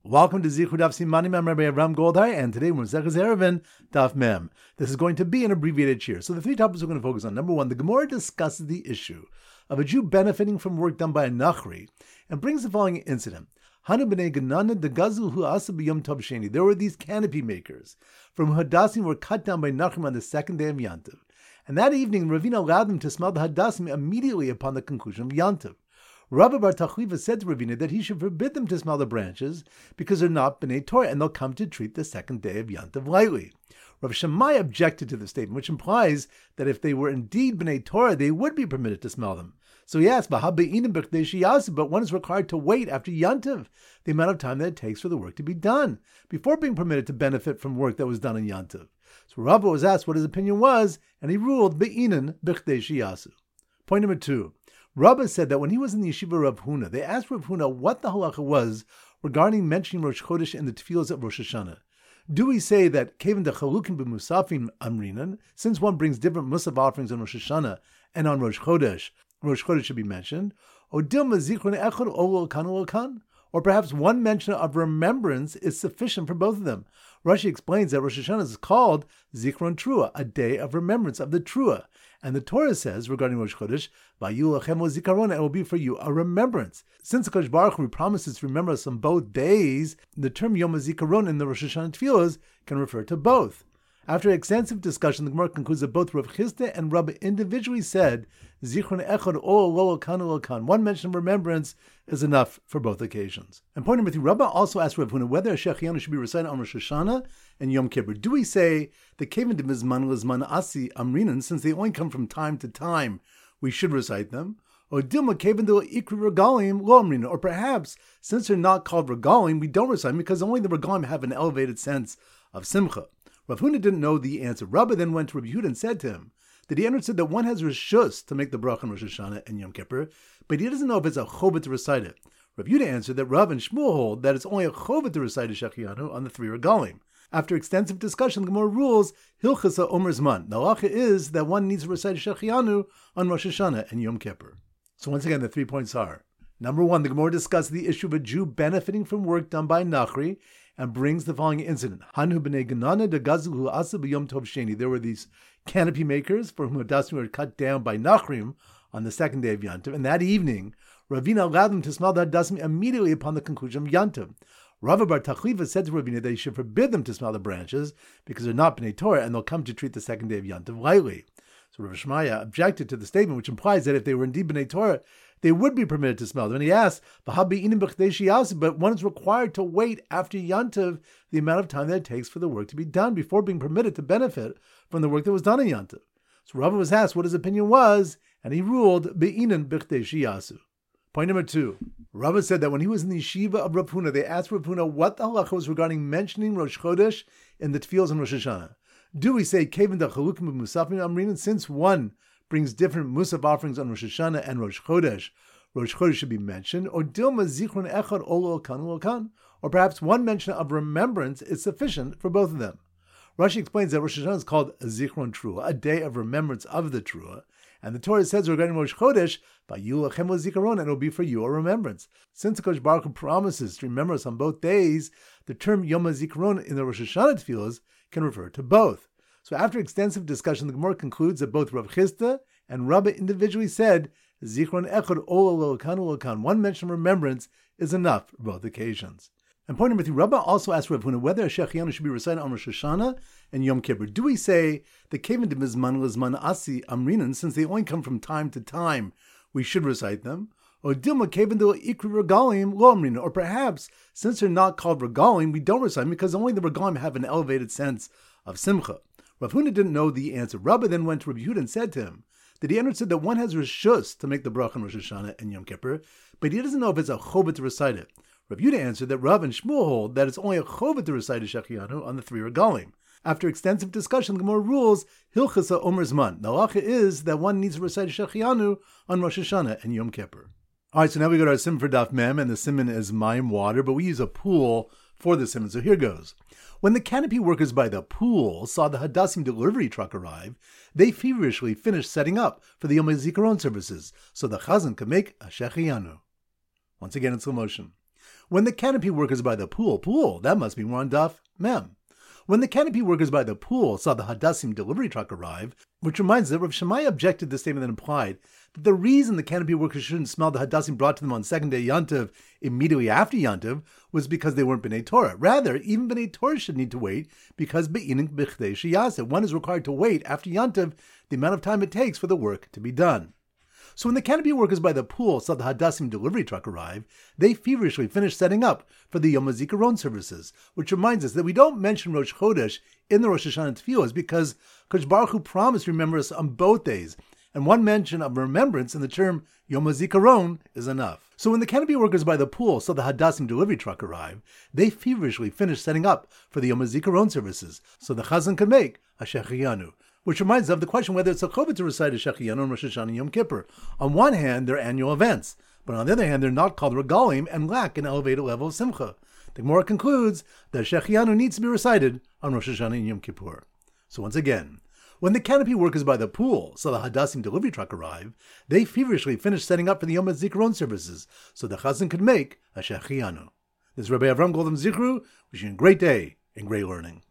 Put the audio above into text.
Welcome to Zichud Daf Simanim. I'm Rabbi Avram Goldhar, and today we're Zechus Erevin Daf Mem. This is going to be an abbreviated shir. So the three topics we're going to focus on. Number one, the Gemara discusses the issue of a Jew benefiting from work done by a Nachri and brings the following incident. Hanu b'nei Ganana degazu hu asa b'yom tov sheni. There were these canopy makers from Hadassim were cut down by Nachrim on the second day of Yantiv. And that evening, Ravina allowed them to smell the Hadassim immediately upon the conclusion of Yantiv. Rabbi Bar Tachliva said to Ravina that he should forbid them to smell the branches because they're not B'nai Torah and they'll come to treat the second day of Yantiv lightly. Rav Shammai objected to the statement, which implies that if they were indeed B'nai Torah, they would be permitted to smell them. So he asked, but one is required to wait after Yantiv, the amount of time that it takes for the work to be done, before being permitted to benefit from work that was done in Yantiv. So Rabbi was asked what his opinion was, and he ruled Be'inan B'chdei Shiyasu. Point number two. Rabbi said that when he was in the yeshiva of Rav Huna, they asked Rav Huna what the halacha was regarding mentioning Rosh Chodesh in the tefillos of Rosh Hashanah. Do we say that Kevin de Chalukin b'Musafim Amrinan, since one brings different Musaf offerings on Rosh Hashanah and on Rosh Chodesh should be mentioned, or Dilma Zichron Echad Olol Kan Olol Kan? Or perhaps one mention of remembrance is sufficient for both of them. Rashi explains that Rosh Hashanah is called Zichron Trua, a day of remembrance of the Trua. And the Torah says regarding Rosh Chodesh, Vayyu lachem zikaron, it will be for you a remembrance. Since the Kodesh Baruch Hu promises to remember us on both days, the term Yom HaZikaron in the Rosh Hashanah Tefillos can refer to both. After extensive discussion, the Gemara concludes that both Rav Chisda and Rabbi individually said, Zichron echad ol lo kan ol kan. One mention of remembrance is enough for both occasions. And point number three, Rabbi also asked Rav Huna whether a Shechianu should be recited on Rosh Hashanah and Yom Kippur. Do we say the Kevin de Mizman Lizman Asi Amrinan, since they only come from time to time, we should recite them? Or Dilma Kevin de Ikri Regalim Lo Amrinan. Or perhaps, since they're not called Regalim, we don't recite them because only the Regalim have an elevated sense of Simcha. Rav Huna didn't know the answer. Rabbi then went to Rabbi Yehuda and said to him that he understood that one has reshus to make the bracha on Rosh Hashanah and Yom Kippur, but he doesn't know if it's a chobah to recite it. Rav Yehuda answered that Rav and Shmuel hold that it's only a chobah to recite a Shechianu on the three regalim. After extensive discussion, the Gemara rules Hilchasa Omer Zman. The halacha is that one needs to recite a Shechianu on Rosh Hashanah and Yom Kippur. So once again, the 3 points are: number one, the Gemara discussed the issue of a Jew benefiting from work done by Nachri, and brings the following incident. Hanhu b'nei Ganana degazu hu asa b'yom tov sheni. There were these canopy makers for whom Hadassim were cut down by Nachrim on the second day of Yantiv, and that evening, Ravina allowed them to smell the Hadassim immediately upon the conclusion of Yantiv. Rabbi Bar Tachliva said to Ravina that he should forbid them to smell the branches because they're not B'nai Torah and they'll come to treat the second day of Yantiv lightly. So Rav Shmaya objected to the statement, which implies that if they were indeed B'nai Torah, they would be permitted to smell them. And he asked, but one is required to wait after Yantiv the amount of time that it takes for the work to be done before being permitted to benefit from the work that was done in Yantiv. So Rabbi was asked what his opinion was, and he ruled, Be'inan b'chdei shiyasu. Point number two, Rabbi said that when he was in the yeshiva of Rav Huna, they asked Rav Huna what the halacha was regarding mentioning Rosh Chodesh in the tefillos on Rosh Hashanah. Do we say, Kevin da chalukim b'musafim amrinan, since one brings different musaf offerings on Rosh Hashanah and Rosh Chodesh should be mentioned, or Dilma Zichron Echad Olol Kan Olol Kan, or perhaps one mention of remembrance is sufficient for both of them. Rashi explains that Rosh Hashanah is called a Zichron Trua, a day of remembrance of the Trua, and the Torah says regarding Rosh Chodesh, Vayyu lachem zikaron, and it will be for you a remembrance. Since the Kodesh Baruch Hu promises to remember us on both days, the term Yom HaZikaron in the Rosh Hashanah tefillos can refer to both. So after extensive discussion, the Gemara concludes that both Rav Chisda and Rabbi individually said, Zichron echad olol kan olol kan. One mention of remembrance is enough for both occasions. And point number three, Rabbi also asked Rav Huna whether a Shechianu should be recited on Rosh Hashanah and Yom Kippur. Do we say the Kevin de Mizman Lizman Asi Amrinan, since they only come from time to time, we should recite them? Or Dilma Kevin de Ikri Regalim Lo Amrinan, or perhaps since they're not called Regalim, we don't recite them because only the Regalim have an elevated sense of Simcha. Rav Huna didn't know the answer. Rabbi then went to Rabbi Yehuda and said to him that he understood that one has reshus to make the bracha on Rosh Hashanah and Yom Kippur, but he doesn't know if it's a chobah to recite it. Rav Yehuda answered that Rav and Shmuel hold that it's only a chobah to recite a Shechianu on the three regalim. After extensive discussion, the Gemara rules Hilchasa Omer Zman. The halacha is that one needs to recite a Shechianu on Rosh Hashanah and Yom Kippur. All right, so now we go to our simon for Daf Mem, and the simon is Mayim, water, but we use a pool for the simon. So here goes. When the canopy workers by the pool saw the Hadassim delivery truck arrive, they feverishly finished setting up for the Yom HaZikaron services so the Chazan could make a Shechianu. Once again in slow motion. When the canopy workers by the pool, that must be more on Daf Mem. When the canopy workers by the pool saw the Hadassim delivery truck arrive, which reminds us that Rav Shammai objected to the statement that implied that the reason the canopy workers shouldn't smell the Hadassim brought to them on second day Yantiv immediately after Yantiv was because they weren't B'nai Torah. Rather, even B'nai Torah should need to wait because Be'inik B'chdei Sheyaseh. One is required to wait after Yantiv the amount of time it takes for the work to be done. So when the canopy workers by the pool saw the Hadassim delivery truck arrive, they feverishly finished setting up for the Yom HaZikaron services, which reminds us that we don't mention Rosh Chodesh in the Rosh Hashanah Tefillos because Kodesh Baruch Hu promised to remember us on both days, and one mention of remembrance in the term Yom HaZikaron is enough. So when the canopy workers by the pool saw the Hadassim delivery truck arrive, they feverishly finished setting up for the Yom HaZikaron services, so the Chazan could make a Shechiyanu. Which reminds us of the question whether it's a chobah to recite a Shechiyanu on Rosh Hashanah and Yom Kippur. On one hand, they're annual events, but on the other hand, they're not called regalim and lack an elevated level of simcha. The Gemara concludes that Shechiyanu needs to be recited on Rosh Hashanah and Yom Kippur. So once again, when the canopy workers by the pool saw the Hadassim delivery truck arrive, they feverishly finished setting up for the Yom HaZikaron services, so the Chazan could make a Shechiyanu. This is Rabbi Avram Goldman Zichru, wishing you a great day and great learning.